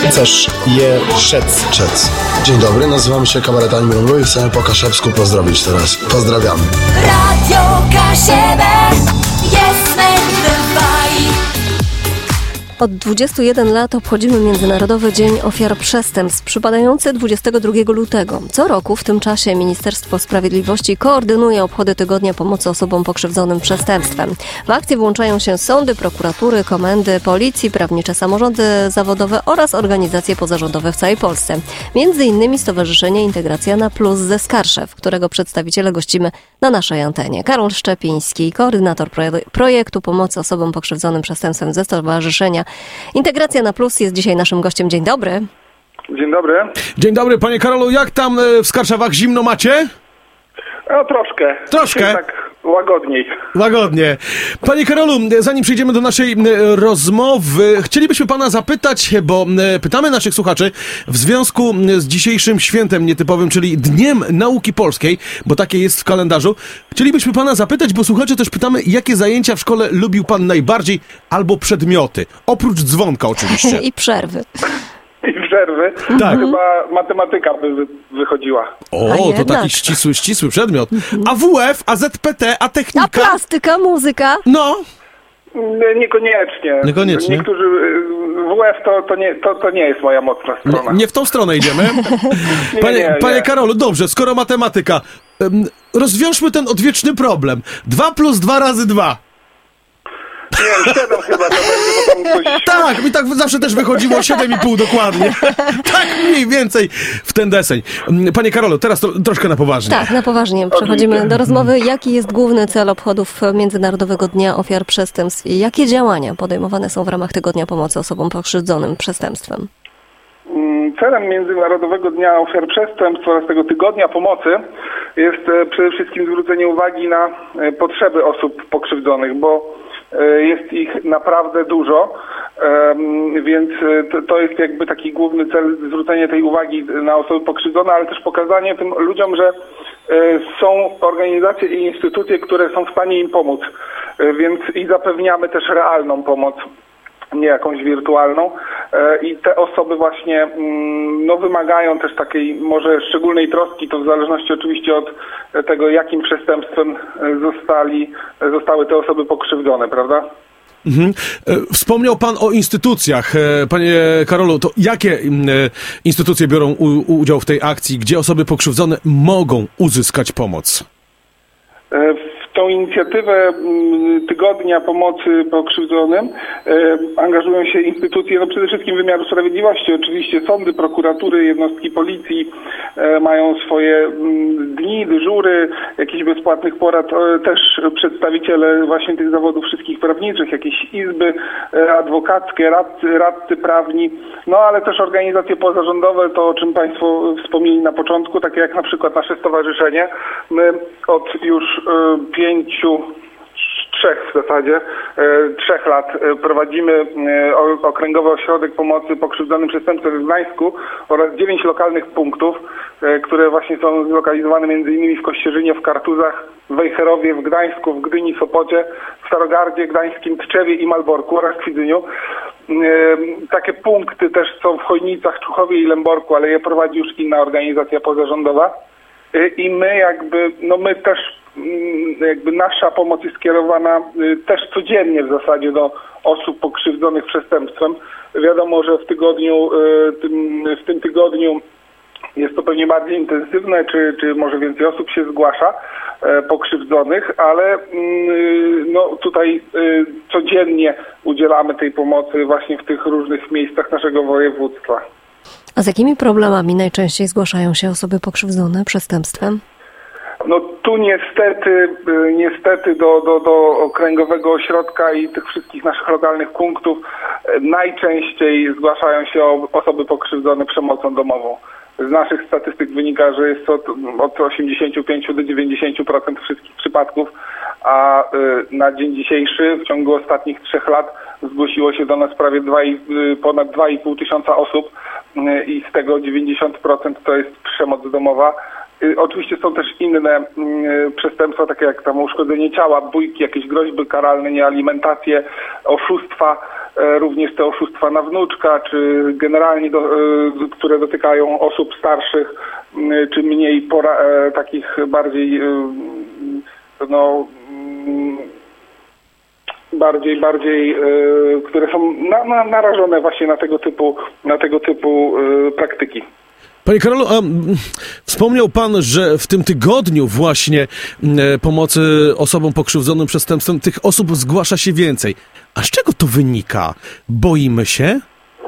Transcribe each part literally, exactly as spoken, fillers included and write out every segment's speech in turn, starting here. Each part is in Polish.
Rycerz je szec. Czec. Dzień dobry, nazywam się Kabaret Mrumru i chcemy po kaszebsku pozdrowić teraz. Pozdrawiamy. Radio Kasiebek jest wędrowaj. Od dwudziestu jeden lat obchodzimy Międzynarodowy Dzień Ofiar Przestępstw, przypadający dwudziestego drugiego lutego. Co roku w tym czasie Ministerstwo Sprawiedliwości koordynuje obchody Tygodnia Pomocy Osobom Pokrzywdzonym Przestępstwem. W akcję włączają się sądy, prokuratury, komendy, policji, prawnicze samorządy zawodowe oraz organizacje pozarządowe w całej Polsce. Między innymi Stowarzyszenie Integracja na Plus ze Skarszew, którego przedstawiciele gościmy na naszej antenie. Karol Szczepiński, koordynator projektu Pomocy Osobom Pokrzywdzonym Przestępstwem ze Stowarzyszenia Integracja na Plus jest dzisiaj naszym gościem. Dzień dobry. Dzień dobry. Dzień dobry, panie Karolu. Jak tam w Skarszewach zimno macie? No troszkę. Troszkę? Tak łagodniej. Łagodnie. Panie Karolu, zanim przejdziemy do naszej rozmowy, chcielibyśmy pana zapytać, bo pytamy naszych słuchaczy w związku z dzisiejszym świętem nietypowym, czyli Dniem Nauki Polskiej, bo takie jest w kalendarzu. Chcielibyśmy pana zapytać, bo słuchacze też pytamy, jakie zajęcia w szkole lubił pan najbardziej albo przedmioty? Oprócz dzwonka oczywiście. I przerwy. I przerwy. Tak. Chyba matematyka by wy- wychodziła. O, to taki ścisły, ścisły przedmiot. A W F, a Z P T, a A technika? plastyka, muzyka? No. Nie, niekoniecznie. Niekoniecznie. Niektórzy W F to, to, nie, to, to nie jest moja mocna strona. Nie, nie w tą stronę idziemy. Panie, nie, nie. panie Karolu, dobrze, skoro matematyka, em, rozwiążmy ten odwieczny problem. Dwa plus dwa razy dwa. Nie wiem, siedem chyba to będzie, bo tam coś... Tak, mi tak zawsze też wychodziło siedem i pół dokładnie. Tak mniej więcej w ten deseń. Panie Karolu, teraz to, troszkę na poważnie. Tak, na poważnie. Przechodzimy do rozmowy. Jaki jest główny cel obchodów Międzynarodowego Dnia Ofiar Przestępstw i jakie działania podejmowane są w ramach Tygodnia Pomocy Osobom Pokrzywdzonym Przestępstwem? Celem Międzynarodowego Dnia Ofiar Przestępstw oraz tego Tygodnia Pomocy jest przede wszystkim zwrócenie uwagi na potrzeby osób pokrzywdzonych, bo jest ich naprawdę dużo, więc to jest jakby taki główny cel, zwrócenie tej uwagi na osoby pokrzywdzone, ale też pokazanie tym ludziom, że są organizacje i instytucje, które są w stanie im pomóc, więc i zapewniamy też realną pomoc, nie jakąś wirtualną, i te osoby właśnie no, wymagają też takiej może szczególnej troski, to w zależności oczywiście od tego, jakim przestępstwem zostali, zostały te osoby pokrzywdzone, prawda? Mhm. Wspomniał pan o instytucjach. Panie Karolu, to jakie instytucje biorą u, udział w tej akcji, gdzie osoby pokrzywdzone mogą uzyskać pomoc? W tą inicjatywę Tygodnia Pomocy Pokrzywdzonym angażują się instytucje, no przede wszystkim wymiaru sprawiedliwości, oczywiście sądy, prokuratury, jednostki policji mają swoje dni, dyżury, jakichś bezpłatnych porad, też przedstawiciele właśnie tych zawodów wszystkich prawniczych, jakieś izby adwokackie, radcy, radcy prawni, no ale też organizacje pozarządowe, to o czym państwo wspomnieli na początku, takie jak na przykład nasze stowarzyszenie. My od już pięciu, trzech w zasadzie, e, trzech lat e, prowadzimy e, Okręgowy Ośrodek Pomocy Pokrzywdzonym Przestępstwem w Gdańsku oraz dziewięć lokalnych punktów, e, które właśnie są zlokalizowane między innymi w Kościerzynie, w Kartuzach, w Wejherowie, w Gdańsku, w Gdyni, Sopocie, w Starogardzie Gdańskim, Tczewie i Malborku oraz Kwidzyniu. E, takie punkty też są w Chojnicach, Czuchowie i Lęborku, ale je prowadzi już inna organizacja pozarządowa. E, I my jakby, no my też jakby nasza pomoc jest skierowana też codziennie w zasadzie do osób pokrzywdzonych przestępstwem. Wiadomo, że w tygodniu, w tym tygodniu jest to pewnie bardziej intensywne, czy, czy może więcej osób się zgłasza pokrzywdzonych, ale no tutaj codziennie udzielamy tej pomocy właśnie w tych różnych miejscach naszego województwa. A z jakimi problemami najczęściej zgłaszają się osoby pokrzywdzone przestępstwem? No tu niestety, niestety do, do, do Okręgowego Ośrodka i tych wszystkich naszych lokalnych punktów najczęściej zgłaszają się osoby pokrzywdzone przemocą domową. Z naszych statystyk wynika, że jest to od osiemdziesiąt pięć do dziewięćdziesiąt procent wszystkich przypadków, a na dzień dzisiejszy w ciągu ostatnich trzech lat zgłosiło się do nas prawie dwa, ponad dwa i pół tysiąca osób i z tego dziewięćdziesiąt procent to jest przemoc domowa. Oczywiście są też inne przestępstwa, takie jak tam uszkodzenie ciała, bójki, jakieś groźby karalne, niealimentacje, oszustwa. również te oszustwa na wnuczka, czy generalnie, do, które dotykają osób starszych, czy mniej pora, takich bardziej, no, bardziej, bardziej, które są na, na, narażone właśnie na tego typu, na tego typu praktyki. Panie Karolu, a wspomniał pan, że w tym tygodniu właśnie e, pomocy osobom pokrzywdzonym przestępstwem tych osób zgłasza się więcej. A z czego to wynika? Boimy się?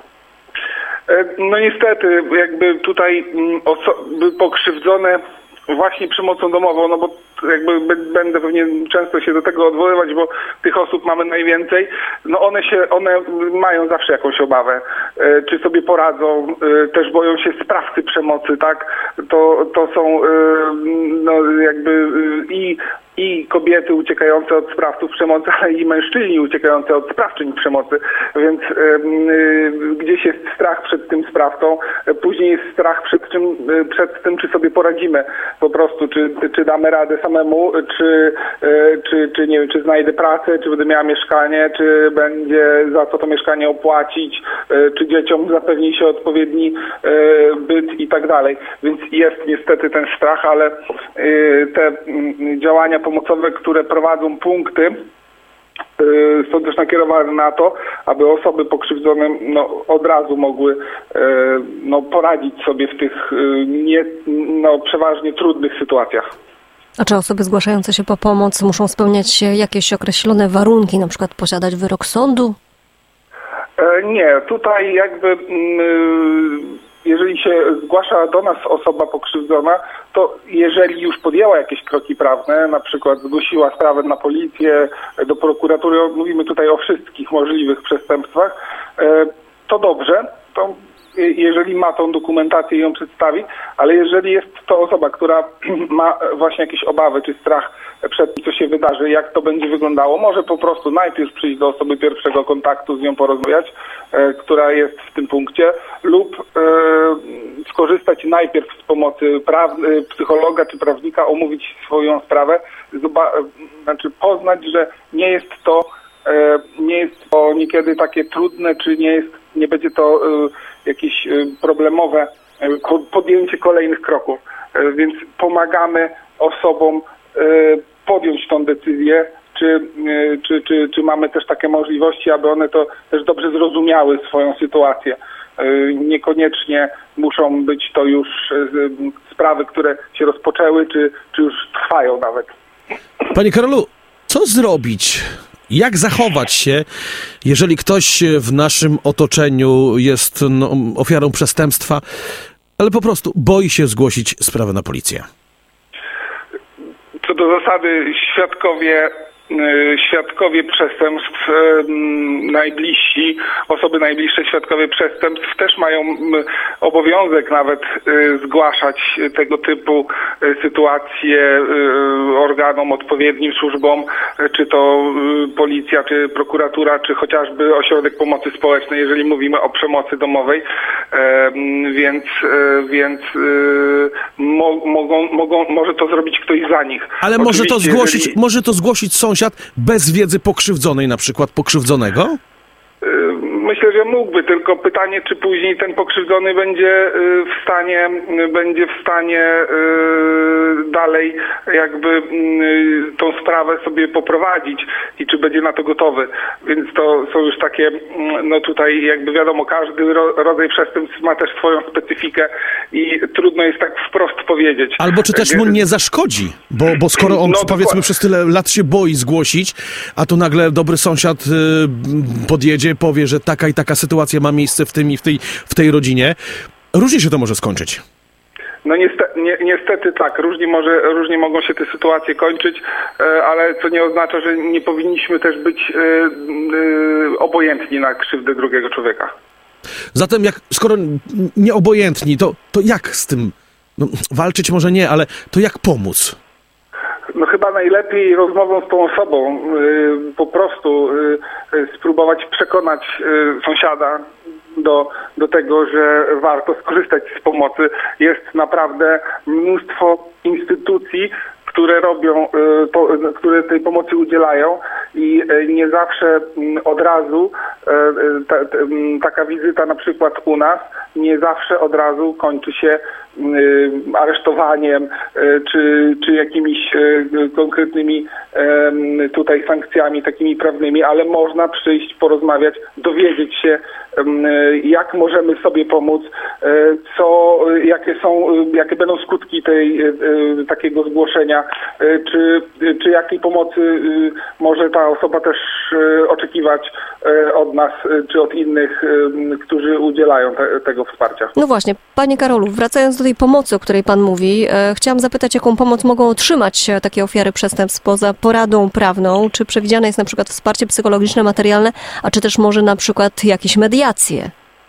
No niestety, jakby tutaj osoby pokrzywdzone właśnie przemocą domową, no bo jakby będę pewnie często się do tego odwoływać, bo tych osób mamy najwięcej, no one się, one mają zawsze jakąś obawę, e, czy sobie poradzą, e, też boją się sprawcy przemocy, tak, to, to są e, no jakby e, i i kobiety uciekające od sprawców przemocy, ale i mężczyźni uciekający od sprawczyń przemocy, więc y, y, gdzieś jest strach przed tym sprawcą, później jest strach przed, czym, y, przed tym, czy sobie poradzimy po prostu, czy, czy damy radę samemu, czy, y, czy, czy nie wiem, czy znajdę pracę, czy będę miała mieszkanie, czy będzie za co to mieszkanie opłacić, y, czy dzieciom zapewni się odpowiedni y, byt i tak dalej. Więc jest niestety ten strach, ale y, te y, działania pomocowe, które prowadzą punkty, yy, są też nakierowane na to, aby osoby pokrzywdzone no, od razu mogły yy, no, poradzić sobie w tych yy, nie, no, przeważnie trudnych sytuacjach. A czy osoby zgłaszające się po pomoc muszą spełniać jakieś określone warunki, na przykład posiadać wyrok sądu? Yy, nie, tutaj jakby yy, jeżeli się zgłasza do nas osoba pokrzywdzona, to jeżeli już podjęła jakieś kroki prawne, na przykład zgłosiła sprawę na policję, do prokuratury, mówimy tutaj o wszystkich możliwych przestępstwach, to dobrze, to jeżeli ma tą dokumentację i ją przedstawi, ale jeżeli jest to osoba, która ma właśnie jakieś obawy czy strach przed tym, co się wydarzy, jak to będzie wyglądało, może po prostu najpierw przyjść do osoby pierwszego kontaktu, z nią porozmawiać, e, która jest w tym punkcie, lub e, skorzystać najpierw z pomocy praw- psychologa czy prawnika, omówić swoją sprawę, zoba- znaczy poznać, że nie jest to e, nie jest to niekiedy takie trudne, czy nie jest, nie będzie to e, jakieś e, problemowe e, podjęcie kolejnych kroków, e, więc pomagamy osobom e, podjąć tą decyzję, czy, czy, czy, czy mamy też takie możliwości, aby one to też dobrze zrozumiały swoją sytuację. Niekoniecznie muszą być to już sprawy, które się rozpoczęły, czy, czy już trwają nawet. Panie Karolu, co zrobić? Jak zachować się, jeżeli ktoś w naszym otoczeniu jest no, ofiarą przestępstwa, ale po prostu boi się zgłosić sprawę na policję? Co do zasady, świadkowie, świadkowie przestępstw, najbliżsi, osoby najbliższe świadkowie przestępstw też mają obowiązek nawet zgłaszać tego typu sytuacje organom, odpowiednim służbom, czy to policja, czy prokuratura, czy chociażby ośrodek pomocy społecznej, jeżeli mówimy o przemocy domowej, więc, więc mogą, mogą, może to zrobić ktoś za nich. Ale może to zgłosić, jeżeli... może to zgłosić sąsiad bez wiedzy pokrzywdzonej, na przykład pokrzywdzonego? Myślę, że mógłby, tylko pytanie, czy później ten pokrzywdzony będzie w stanie, będzie w stanie dalej jakby tą sprawę sobie poprowadzić i czy będzie na to gotowy. Więc to są już takie, no tutaj jakby wiadomo, każdy rodzaj przestępstw ma też swoją specyfikę i trudno jest tak wprost powiedzieć. Albo czy też mu nie zaszkodzi, bo, bo skoro on, no, powiedzmy, dokładnie. Przez tyle lat się boi zgłosić, a tu nagle dobry sąsiad podjedzie, powie, że taka i taka sytuacja ma miejsce w tym i w tej, w tej rodzinie. Różnie się to może skończyć. No niestety, ni- niestety tak, różnie, może, różnie mogą się te sytuacje kończyć, e, ale co nie oznacza, że nie powinniśmy też być e, e, obojętni na krzywdę drugiego człowieka. Zatem jak, skoro nieobojętni, to, to jak z tym no, walczyć może nie, ale to jak pomóc? No chyba najlepiej rozmową z tą osobą y, po prostu y, y, spróbować przekonać y, sąsiada do, do tego, że warto skorzystać z pomocy. Jest naprawdę mnóstwo instytucji, które robią, y, po, które tej pomocy udzielają i nie zawsze od razu ta, taka wizyta na przykład u nas nie zawsze od razu kończy się aresztowaniem czy, czy jakimiś konkretnymi tutaj sankcjami takimi prawnymi, ale można przyjść, porozmawiać, dowiedzieć się, jak możemy sobie pomóc, co, jakie są, jakie będą skutki tej, takiego zgłoszenia, czy, czy jakiej pomocy może ta osoba też oczekiwać od nas, czy od innych, którzy udzielają te, tego wsparcia. No właśnie, panie Karolu, wracając do tej pomocy, o której pan mówi, e, chciałam zapytać, jaką pomoc mogą otrzymać takie ofiary przestępstw poza poradą prawną? Czy przewidziane jest na przykład wsparcie psychologiczne, materialne, a czy też może na przykład jakieś mediacje?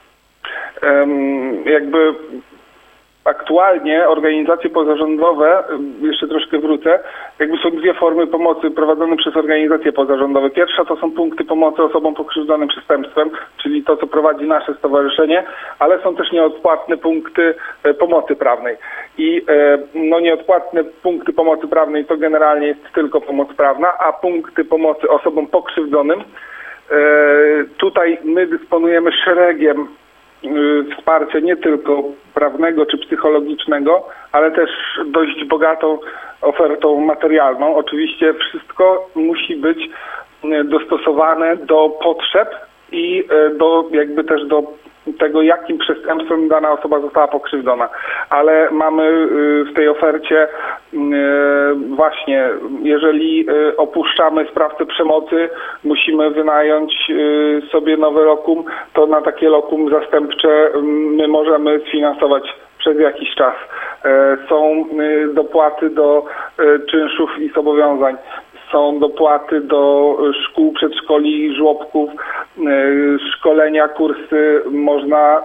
Um, jakby aktualnie organizacje pozarządowe, jeszcze troszkę wrócę, jakby są dwie formy pomocy prowadzone przez organizacje pozarządowe. Pierwsza to są punkty pomocy osobom pokrzywdzonym przestępstwem, czyli to, co prowadzi nasze stowarzyszenie, ale są też nieodpłatne punkty pomocy prawnej. I no, nieodpłatne punkty pomocy prawnej to generalnie jest tylko pomoc prawna, a punkty pomocy osobom pokrzywdzonym, tutaj my dysponujemy szeregiem wsparcia nie tylko prawnego czy psychologicznego, ale też dość bogatą ofertą materialną. Oczywiście wszystko musi być dostosowane do potrzeb i do jakby też do tego, jakim przestępstwem dana osoba została pokrzywdzona. Ale mamy w tej ofercie właśnie, jeżeli opuszczamy sprawcę przemocy, musimy wynająć sobie nowe lokum, to na takie lokum zastępcze my możemy sfinansować przez jakiś czas. Są dopłaty do czynszów i zobowiązań. Są dopłaty do szkół, przedszkoli, żłobków, szkolenia, kursy. Można,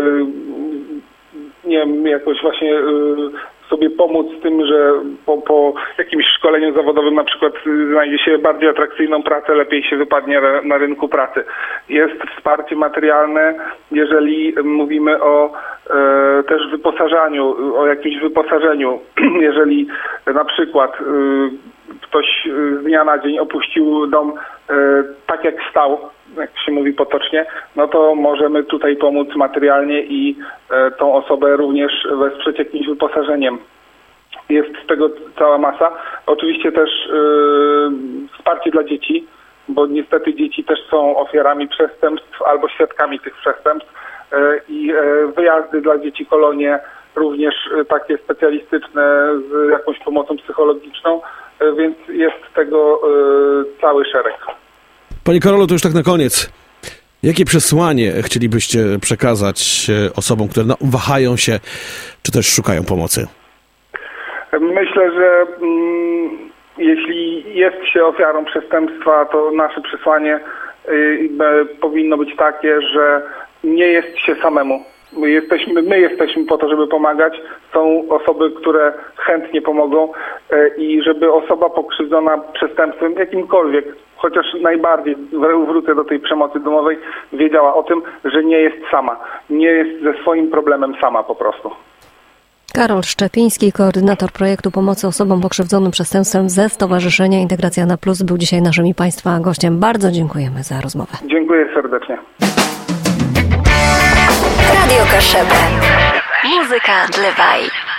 nie wiem, jakoś właśnie sobie pomóc z tym, że po, po jakimś szkoleniu zawodowym na przykład znajdzie się bardziej atrakcyjną pracę, lepiej się wypadnie na rynku pracy. Jest wsparcie materialne, jeżeli mówimy o e, też wyposażaniu, o jakimś wyposażeniu. Jeżeli na przykład e, ktoś z dnia na dzień opuścił dom e, tak jak stał, jak się mówi potocznie, no to możemy tutaj pomóc materialnie i e, tą osobę również wesprzeć jakimś wyposażeniem. Jest tego cała masa. Oczywiście też e, wsparcie dla dzieci, bo niestety dzieci też są ofiarami przestępstw albo świadkami tych przestępstw e, i e, wyjazdy dla dzieci, kolonie również e, takie specjalistyczne z jakąś pomocą psychologiczną, e, więc jest tego e, cały szereg. Panie Karolu, to już tak na koniec. Jakie przesłanie chcielibyście przekazać osobom, które wahają się, czy też szukają pomocy? Myślę, że mm, jeśli jest się ofiarą przestępstwa, to nasze przesłanie y, powinno być takie, że nie jest się samemu. My jesteśmy, my jesteśmy po to, żeby pomagać. Są osoby, które chętnie pomogą y, i żeby osoba pokrzywdzona przestępstwem jakimkolwiek, chociaż najbardziej wrócę do tej przemocy domowej, wiedziała o tym, że nie jest sama. Nie jest ze swoim problemem sama po prostu. Karol Szczepiński, koordynator projektu pomocy osobom pokrzywdzonym przestępstwem ze Stowarzyszenia Integracja na Plus, był dzisiaj naszym i Państwa gościem. Bardzo dziękujemy za rozmowę. Dziękuję serdecznie. Radio Kaszebę. Muzyka dla Waj.